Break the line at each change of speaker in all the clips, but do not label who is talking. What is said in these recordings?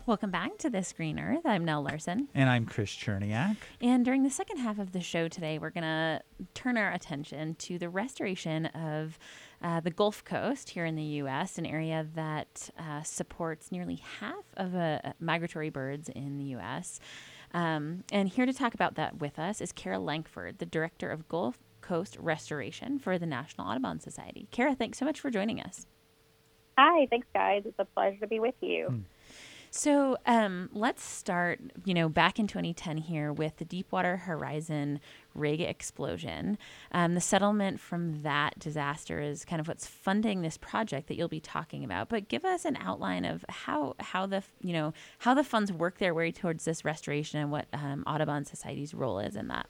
Welcome back to This Green Earth. I'm Nell Larson.
And I'm Chris Cherniak.
And during the second half of the show today, we're going to turn our attention to the restoration of the Gulf Coast here in the U.S., an area that supports nearly half of migratory birds in the U.S. And here to talk about that with us is Kara Lankford, the Director of Gulf Coast Restoration for the National Audubon Society. Kara, thanks so much for joining us.
Hi, thanks, guys. It's a pleasure to be with you.
So let's start, back in 2010 here with the Deepwater Horizon rig explosion. The settlement from that disaster is kind of what's funding this project that you'll be talking about. But give us an outline of how the funds work their way towards this restoration and what Audubon Society's role is in that.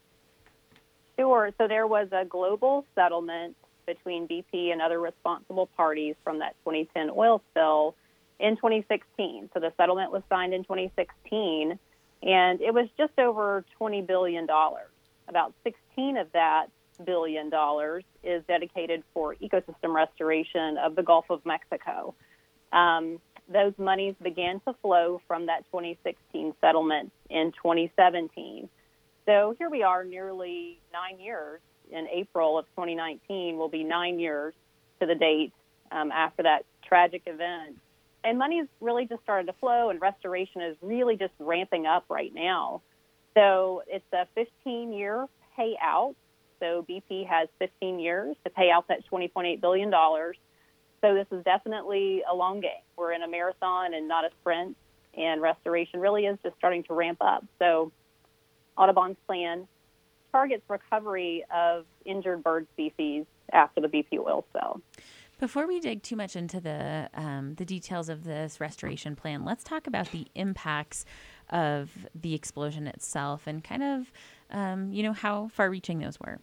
Sure. So there was a global settlement between BP and other responsible parties from that 2010 oil spill in 2016. So the settlement was signed in 2016, and it was just over $20 billion. About 16 of that $1 billion is dedicated for ecosystem restoration of the Gulf of Mexico. Those monies began to flow from that 2016 settlement in 2017. So here we are, nearly 9 years. In April of 2019 will be 9 years to the date after that tragic event. And money's really just started to flow, and restoration is really just ramping up right now. So it's a 15-year payout. So BP has 15 years to pay out that $20.8 billion. So this is definitely a long game. We're in a marathon and not a sprint, and restoration really is just starting to ramp up. So Audubon's plan targets recovery of injured bird species after the BP oil spill.
Before we dig too much into the details of this restoration plan, let's talk about the impacts of the explosion itself and kind of, how far-reaching those were.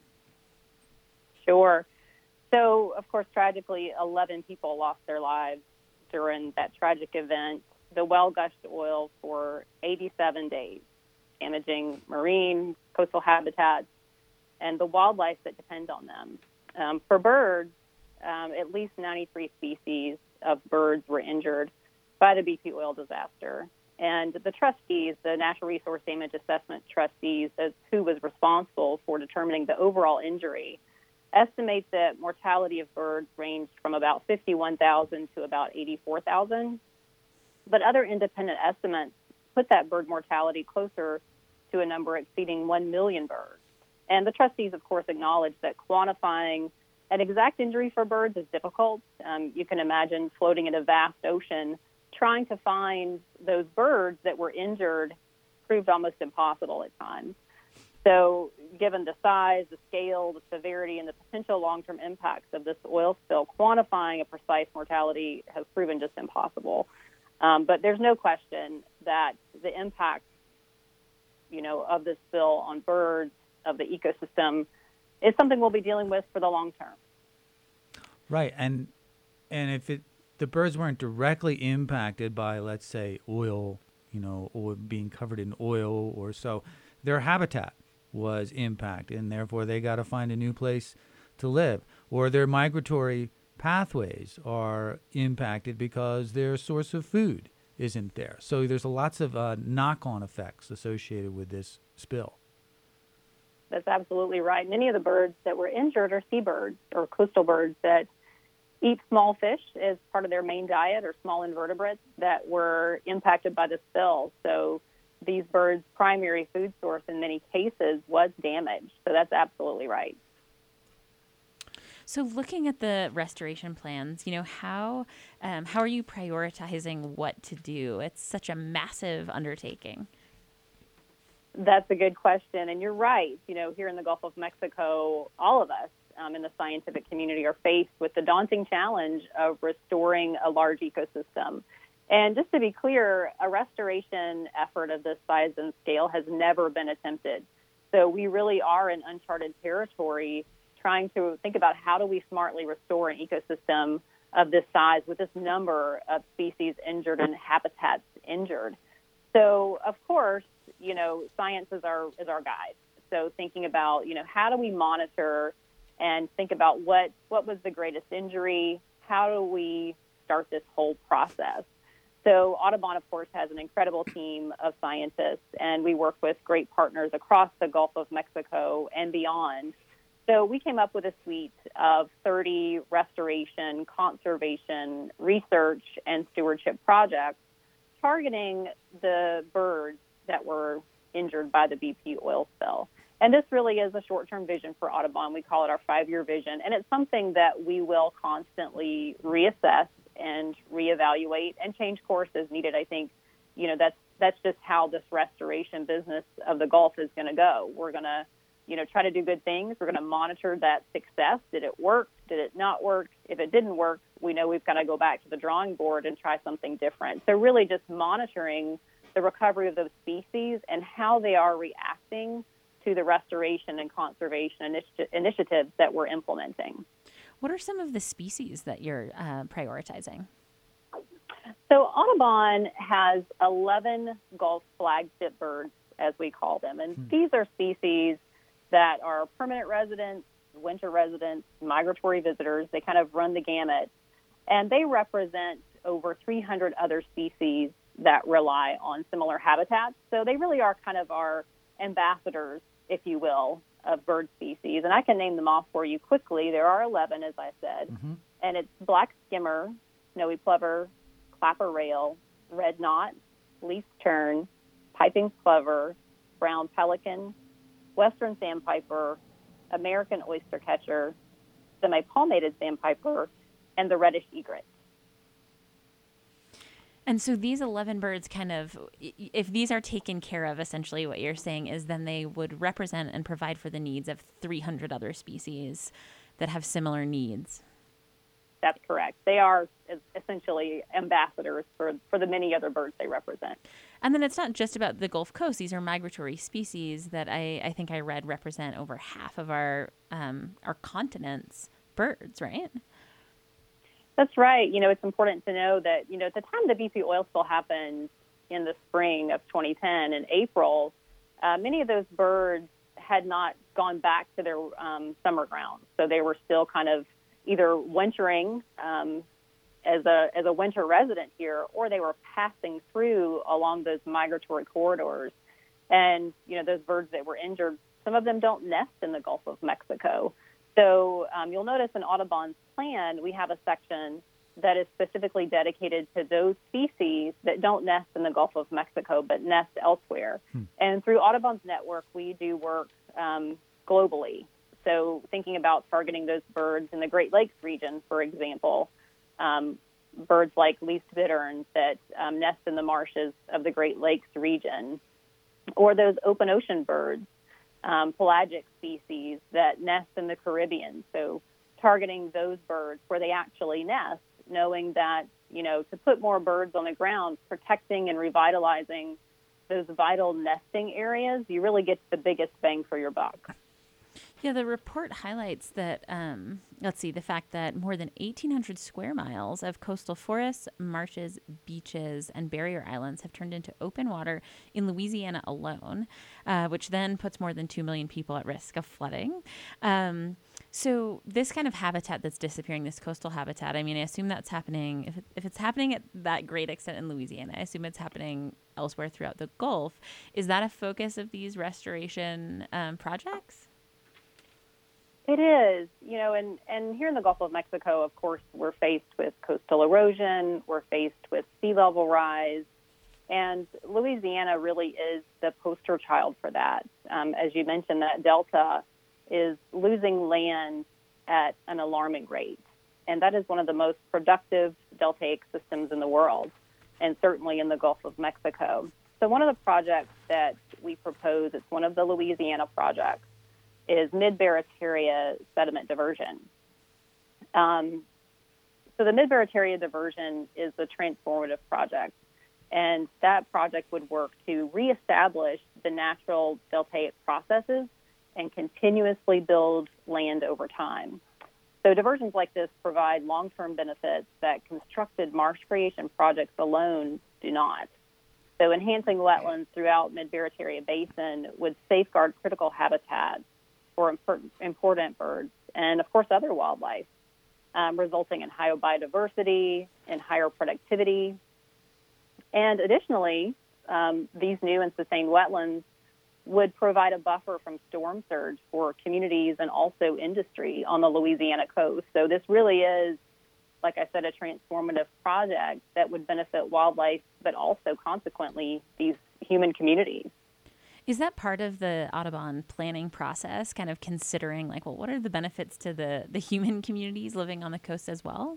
Sure. So, of course, tragically, 11 people lost their lives during that tragic event. The well gushed oil for 87 days, damaging marine, coastal habitats, and the wildlife that depend on them. For birds, at least 93 species of birds were injured by the BP oil disaster. And the trustees, the Natural Resource Damage Assessment trustees, as who was responsible for determining the overall injury, estimate that mortality of birds ranged from about 51,000 to about 84,000. But other independent estimates put that bird mortality closer to a number exceeding 1 million birds. And the trustees, of course, acknowledge that quantifying an exact injury for birds is difficult. You can imagine floating in a vast ocean, trying to find those birds that were injured proved almost impossible at times. So given the size, the scale, the severity, and the potential long-term impacts of this oil spill, quantifying a precise mortality has proven just impossible. But there's no question that the impact, of this spill on birds, of the ecosystem, is something we'll be dealing with for the long term.
Right, and if the birds weren't directly impacted by, let's say, oil, or being covered in oil or so, their habitat was impacted, and therefore they got to find a new place to live, or their migratory pathways are impacted because their source of food isn't there. So there's lots of knock-on effects associated with this spill.
That's absolutely right. Many of the birds that were injured are seabirds or coastal birds that eat small fish as part of their main diet, or small invertebrates that were impacted by the spill. So these birds' primary food source in many cases was damaged. So that's absolutely right.
So looking at the restoration plans, how are you prioritizing what to do? It's such a massive undertaking.
That's a good question. And you're right. Here in the Gulf of Mexico, all of us in the scientific community are faced with the daunting challenge of restoring a large ecosystem. And just to be clear, a restoration effort of this size and scale has never been attempted. So we really are in uncharted territory, trying to think about how do we smartly restore an ecosystem of this size with this number of species injured and habitats injured. So, of course, science is our guide. So thinking about, how do we monitor and think about what was the greatest injury? How do we start this whole process? So Audubon, of course, has an incredible team of scientists, and we work with great partners across the Gulf of Mexico and beyond. So we came up with a suite of 30 restoration, conservation, research, and stewardship projects targeting the birds that were injured by the BP oil spill. And this really is a short-term vision for Audubon. We call it our 5-year vision, and it's something that we will constantly reassess and reevaluate and change course as needed. I think, that's just how this restoration business of the Gulf is going to go. We're going to, try to do good things. We're going to monitor that success. Did it work? Did it not work? If it didn't work, we know we've got to go back to the drawing board and try something different. So really just monitoring the recovery of those species and how they are reacting to the restoration and conservation initiatives that we're implementing.
What are some of the species that you're prioritizing?
So Audubon has 11 Gulf flagship birds, as we call them. And these are species that are permanent residents, winter residents, migratory visitors. They kind of run the gamut. And they represent over 300 other species that rely on similar habitats. So they really are kind of our ambassadors, if you will, of bird species. And I can name them off for you quickly. There are 11, as I said. And it's black skimmer, snowy plover, clapper rail, red knot, leaf tern, piping plover, brown pelican, western sandpiper, American oyster catcher, semi-palmated sandpiper, and the reddish egret.
And so these 11 birds kind of, if these are taken care of, essentially what you're saying is then they would represent and provide for the needs of 300 other species that have similar needs.
That's correct. They are essentially ambassadors for the many other birds they represent.
And then it's not just about the Gulf Coast. These are migratory species that I think I read represent over half of our continent's birds, right?
That's right. It's important to know that, at the time the BP oil spill happened in the spring of 2010, in April, many of those birds had not gone back to their summer grounds. So they were still kind of either wintering as a winter resident here, or they were passing through along those migratory corridors. And, those birds that were injured, some of them don't nest in the Gulf of Mexico. So you'll notice in Audubon's plan, we have a section that is specifically dedicated to those species that don't nest in the Gulf of Mexico but nest elsewhere. And through Audubon's network, we do work globally. So thinking about targeting those birds in the Great Lakes region, for example, birds like least bitterns that nest in the marshes of the Great Lakes region, or those open ocean birds, pelagic species that nest in the Caribbean. So targeting those birds where they actually nest, knowing that, to put more birds on the ground, protecting and revitalizing those vital nesting areas, you really get the biggest bang for your buck.
Yeah, the report highlights that, the fact that more than 1,800 square miles of coastal forests, marshes, beaches, and barrier islands have turned into open water in Louisiana alone, which then puts more than 2 million people at risk of flooding. So this kind of habitat that's disappearing, this coastal habitat, I assume that's happening, if it's happening at that great extent in Louisiana, I assume it's happening elsewhere throughout the Gulf. Is that a focus of these restoration projects?
It is, and here in the Gulf of Mexico, of course, we're faced with coastal erosion, we're faced with sea level rise, and Louisiana really is the poster child for that. As you mentioned, that delta is losing land at an alarming rate, and that is one of the most productive deltaic systems in the world, and certainly in the Gulf of Mexico. So one of the projects that we propose, it's one of the Louisiana projects, is Mid-Barataria sediment diversion. So the Mid-Barataria diversion is a transformative project, and that project would work to reestablish the natural deltaic processes and continuously build land over time. So diversions like this provide long-term benefits that constructed marsh creation projects alone do not. So enhancing wetlands throughout Mid-Barataria Basin would safeguard critical habitats for important birds and, of course, other wildlife, resulting in higher biodiversity and higher productivity. And additionally, these new and sustained wetlands would provide a buffer from storm surge for communities and also industry on the Louisiana coast. So this really is, like I said, a transformative project that would benefit wildlife, but also consequently these human communities.
Is that part of the Audubon planning process, kind of considering like, well, what are the benefits to the human communities living on the coast as well?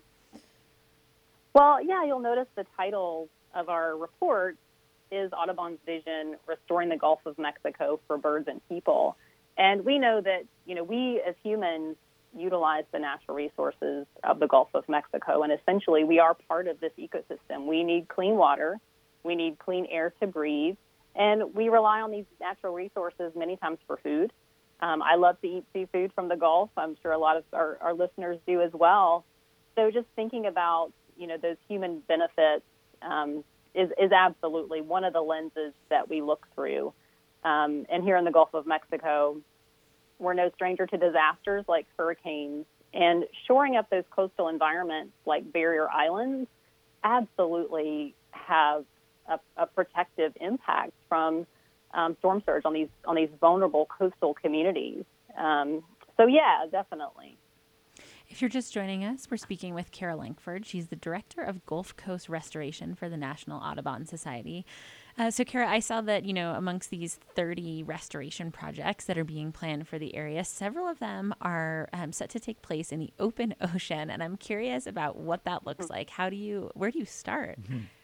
Well, yeah, you'll notice the title of our report is Audubon's Vision, Restoring the Gulf of Mexico for Birds and People. And we know that, we as humans utilize the natural resources of the Gulf of Mexico. And essentially, we are part of this ecosystem. We need clean water. We need clean air to breathe. And we rely on these natural resources many times for food. I love to eat seafood from the Gulf. I'm sure a lot of our listeners do as well. So just thinking about, those human benefits is absolutely one of the lenses that we look through. And here in the Gulf of Mexico, we're no stranger to disasters like hurricanes. And shoring up those coastal environments like barrier islands absolutely have a protective impact from storm surge on these vulnerable coastal communities. So yeah, definitely.
If you're just joining us, we're speaking with Kara Lankford. She's the Director of Gulf Coast Restoration for the National Audubon Society. So Kara, I saw that, amongst these 30 restoration projects that are being planned for the area, several of them are set to take place in the open ocean. And I'm curious about what that looks like. Where do you start?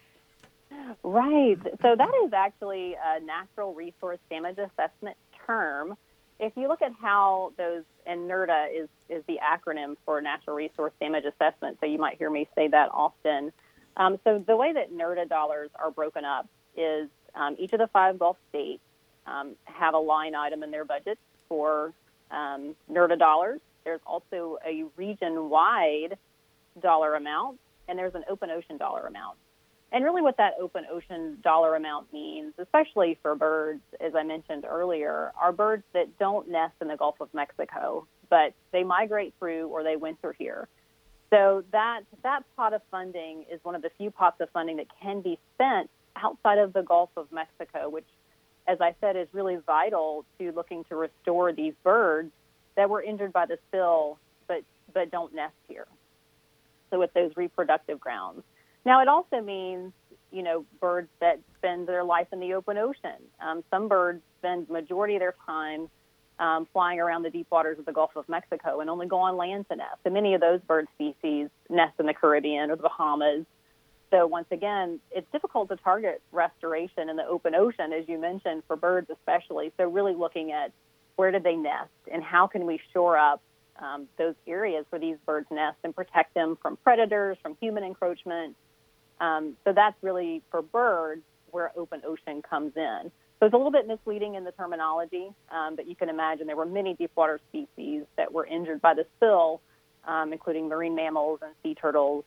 Right. So that is actually a natural resource damage assessment term. If you look at how those, and NRDA is the acronym for Natural Resource Damage Assessment, so you might hear me say that often. So the way that NRDA dollars are broken up is each of the 5 Gulf states have a line item in their budget for NRDA dollars. There's also a region-wide dollar amount, and there's an open ocean dollar amount. And really what that open ocean dollar amount means, especially for birds, as I mentioned earlier, are birds that don't nest in the Gulf of Mexico, but they migrate through or they winter here. So that pot of funding is one of the few pots of funding that can be spent outside of the Gulf of Mexico, which, as I said, is really vital to looking to restore these birds that were injured by the spill but don't nest here. So with those reproductive grounds. Now, it also means, birds that spend their life in the open ocean. Some birds spend the majority of their time flying around the deep waters of the Gulf of Mexico and only go on land to nest. And many of those bird species nest in the Caribbean or the Bahamas. So once again, it's difficult to target restoration in the open ocean, as you mentioned, for birds especially. So really looking at where did they nest and how can we shore up those areas where these birds nest and protect them from predators, from human encroachment. So that's really, for birds, where open ocean comes in. So it's a little bit misleading in the terminology, but you can imagine there were many deep water species that were injured by the spill, including marine mammals and sea turtles.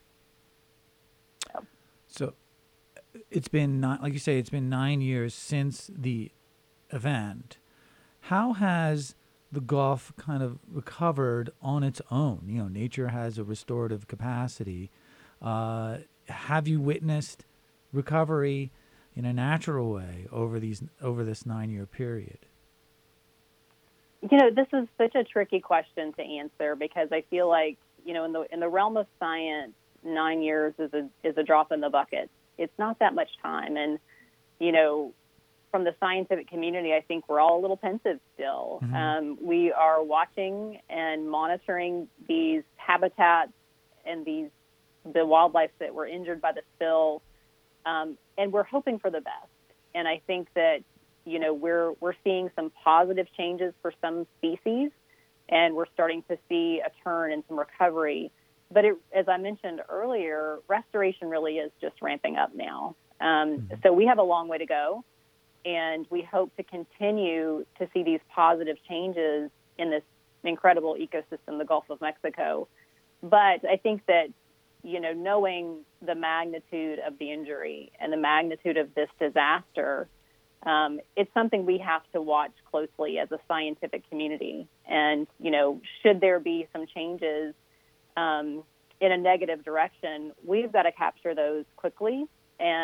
So it's been, like you say, it's been 9 years since the event. How has the Gulf kind of recovered on its own? Nature has a restorative capacity. Have you witnessed recovery in a natural way over this 9-year period?
This is such a tricky question to answer because I feel like, in the realm of science, 9 years is a drop in the bucket. It's not that much time. And, from the scientific community, I think we're all a little pensive still. Mm-hmm. We are watching and monitoring these habitats and the wildlife that were injured by the spill, and we're hoping for the best. And I think that, we're seeing some positive changes for some species, and we're starting to see a turn and some recovery. But as I mentioned earlier, restoration really is just ramping up now. So we have a long way to go, and we hope to continue to see these positive changes in this incredible ecosystem, the Gulf of Mexico. But I think that, knowing the magnitude of the injury and the magnitude of this disaster, it's something we have to watch closely as a scientific community. And, should there be some changes in a negative direction, we've got to capture those quickly and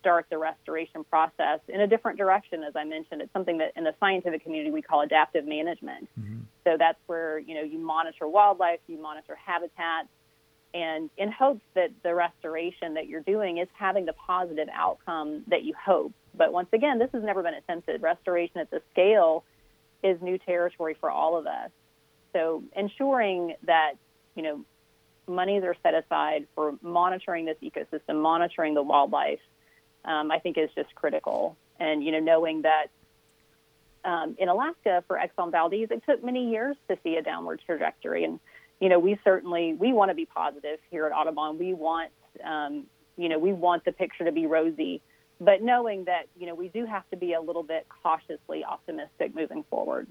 start the restoration process in a different direction. As I mentioned, it's something that in the scientific community we call adaptive management. So that's where, you monitor wildlife, you monitor habitats, and in hopes that the restoration that you're doing is having the positive outcome that you hope. But once again, this has never been attempted. Restoration at this scale is new territory for all of us. So ensuring that, monies are set aside for monitoring this ecosystem, monitoring the wildlife, I think is just critical. And, knowing that in Alaska for Exxon Valdez, it took many years to see a downward trajectory. And, we want to be positive here at Audubon. We want, we want the picture to be rosy, but knowing that, we do have to be a little bit cautiously optimistic moving forward.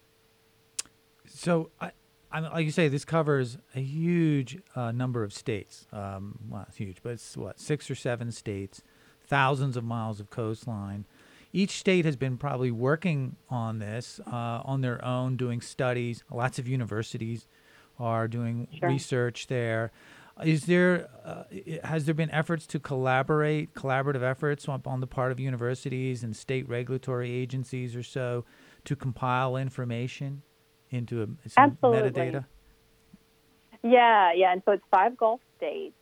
So, like you say, this covers a huge number of states. Well, it's huge, but it's 6 or 7 states, thousands of miles of coastline. Each state has been probably working on this on their own, doing studies. Lots of universities are doing research there. Has there been efforts to collaborative efforts on the part of universities and state regulatory agencies or so to compile information into some metadata?
Yeah. And so it's 5 Gulf states.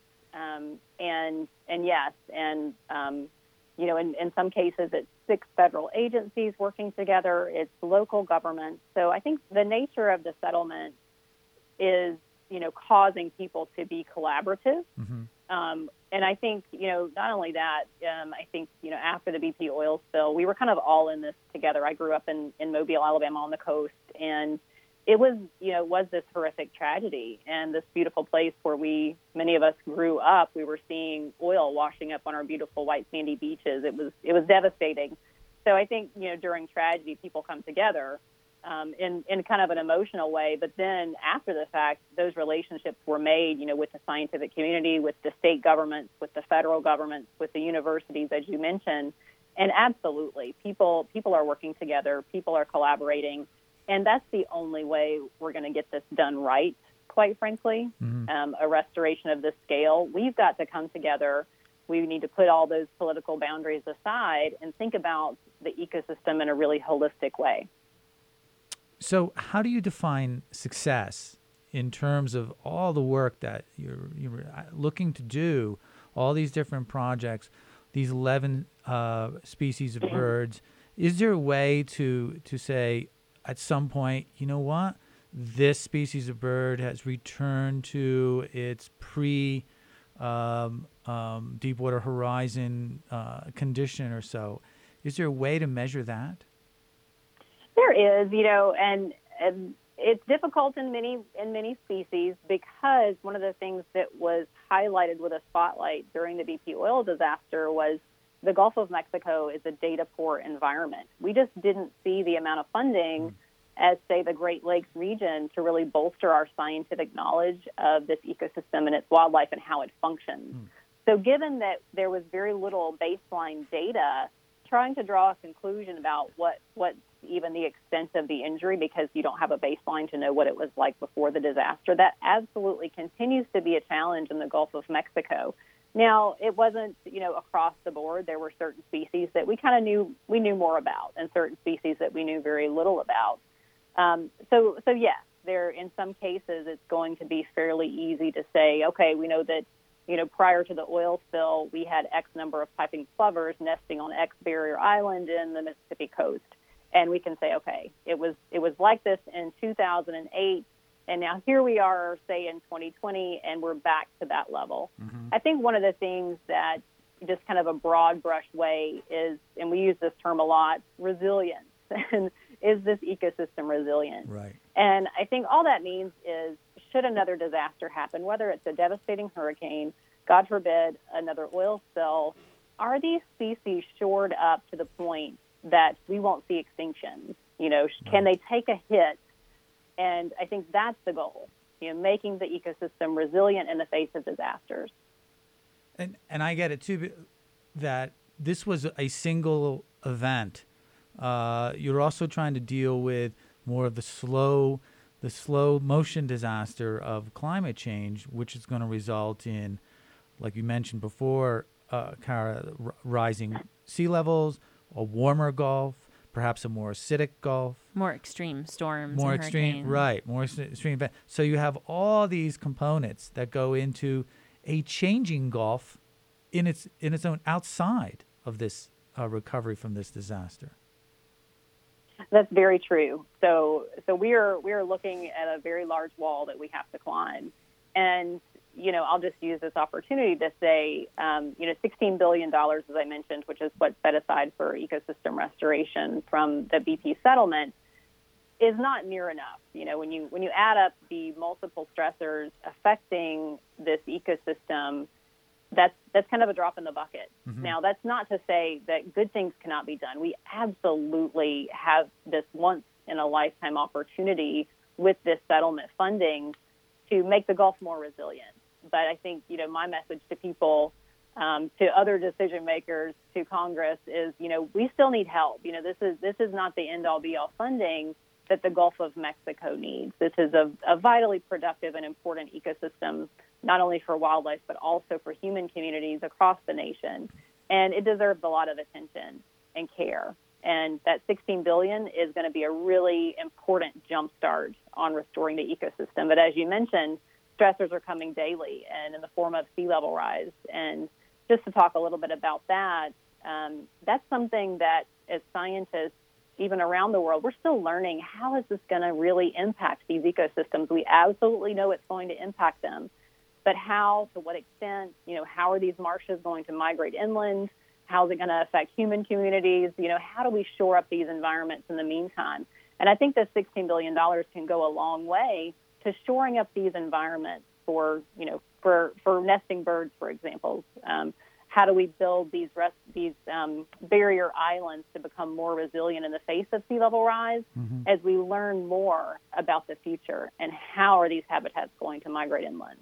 In some cases it's 6 federal agencies working together. It's local governments. So I think the nature of the settlement is, causing people to be collaborative. And I think, not only that, I think, after the BP oil spill, we were kind of all in this together. I grew up in Mobile, Alabama on the coast, and it was this horrific tragedy. And this beautiful place where many of us grew up, we were seeing oil washing up on our beautiful white sandy beaches. It was devastating. So I think, during tragedy, people come together in kind of an emotional way. But then after the fact, those relationships were made, with the scientific community, with the state governments, with the federal governments, with the universities, as you mentioned. And absolutely, people are working together. People are collaborating. And that's the only way we're going to get this done right, quite frankly. A restoration of this scale, we've got to come together. We need to put all those political boundaries aside and think about the ecosystem in a really holistic way.
So how do you define success in terms of all the work that you're looking to do, all these different projects, these 11 species of birds? Is there a way to say at some point, you know what, this species of bird has returned to its Deepwater Horizon condition or so? Is there a way to measure that?
There is, and it's difficult in many species because one of the things that was highlighted with a spotlight during the BP oil disaster was the Gulf of Mexico is a data poor environment. We just didn't see the amount of funding as, say, the Great Lakes region to really bolster our scientific knowledge of this ecosystem and its wildlife and how it functions. So given that there was very little baseline data, trying to draw a conclusion about what even the extent of the injury, because you don't have a baseline to know what it was like before the disaster, that absolutely continues to be a challenge in the Gulf of Mexico. Now, it wasn't, across the board. There were certain species that we knew more about, and certain species that we knew very little about. So yes, there in some cases it's going to be fairly easy to say, okay, we know that, prior to the oil spill, we had X number of piping plovers nesting on X barrier island in the Mississippi coast. And we can say, okay, it was like this in 2008, and now here we are, say, in 2020, and we're back to that level. I think one of the things that just kind of a broad brush way is, and we use this term a lot, resilience. And is this ecosystem resilient?
Right.
And I think all that means is, should another disaster happen, whether it's a devastating hurricane, God forbid, another oil spill, are these species shored up to the point that we won't see extinction? Can they take a hit? And I think that's the goal, making the ecosystem resilient in the face of disasters.
And I get it too, that this was a single event. You're also trying to deal with more of the slow motion disaster of climate change, which is going to result in, like you mentioned before, Kara, rising sea levels, a warmer Gulf, perhaps a more acidic Gulf.
More extreme storms.
More
and
extreme,
hurricanes.
right? More extreme event. So you have all these components that go into a changing Gulf in its own outside of this recovery from this disaster.
That's very true. So we are looking at a very large wall that we have to climb, and I'll just use this opportunity to say, $16 billion, as I mentioned, which is what's set aside for ecosystem restoration from the BP settlement, is not near enough. When you add up the multiple stressors affecting this ecosystem, that's kind of a drop in the bucket. Mm-hmm. Now, that's not to say that good things cannot be done. We absolutely have this once-in-a-lifetime opportunity with this settlement funding to make the Gulf more resilient. But I think, my message to people, to other decision makers, to Congress is, we still need help. This is not the end-all, be-all funding that the Gulf of Mexico needs. This is a vitally productive and important ecosystem, not only for wildlife, but also for human communities across the nation. And it deserves a lot of attention and care. And that $16 billion is going to be a really important jumpstart on restoring the ecosystem. But as you mentioned, stressors are coming daily and in the form of sea level rise. And just to talk a little bit about that, that's something that as scientists, even around the world, we're still learning how is this going to really impact these ecosystems. We absolutely know it's going to impact them, but how, to what extent, how are these marshes going to migrate inland? How is it going to affect human communities? How do we shore up these environments in the meantime? And I think this $16 billion can go a long way to shoring up these environments for nesting birds, for example. How do we build these barrier islands to become more resilient in the face of sea level rise as we learn more about the future and how are these habitats going to migrate inland?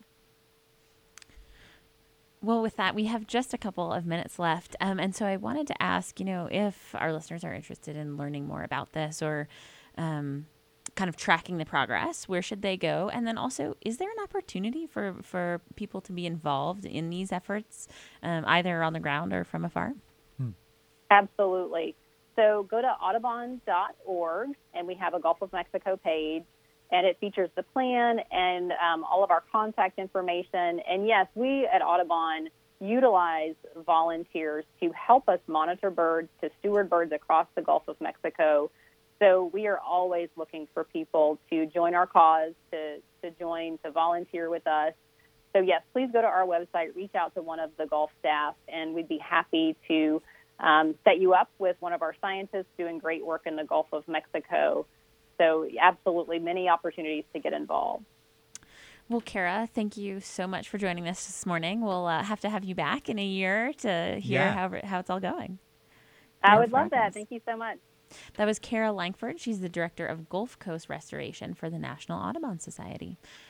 Well, with that, we have just a couple of minutes left. And so I wanted to ask, if our listeners are interested in learning more about this or kind of tracking the progress, where should they go? And then also, is there an opportunity for people to be involved in these efforts, either on the ground or from afar?
Absolutely. So go to audubon.org, and we have a Gulf of Mexico page, and it features the plan and all of our contact information. And yes, we at Audubon utilize volunteers to help us monitor birds, to steward birds across the Gulf of Mexico. So we are always looking for people to join our cause, to volunteer with us. So yes, please go to our website, reach out to one of the Gulf staff, and we'd be happy to set you up with one of our scientists doing great work in the Gulf of Mexico. So absolutely many opportunities to get involved.
Well, Kara, thank you so much for joining us this morning. We'll have to have you back in a year to hear how it's all going.
I would love that. Thank you so much.
That was Kara Langford. She's the Director of Gulf Coast Restoration for the National Audubon Society.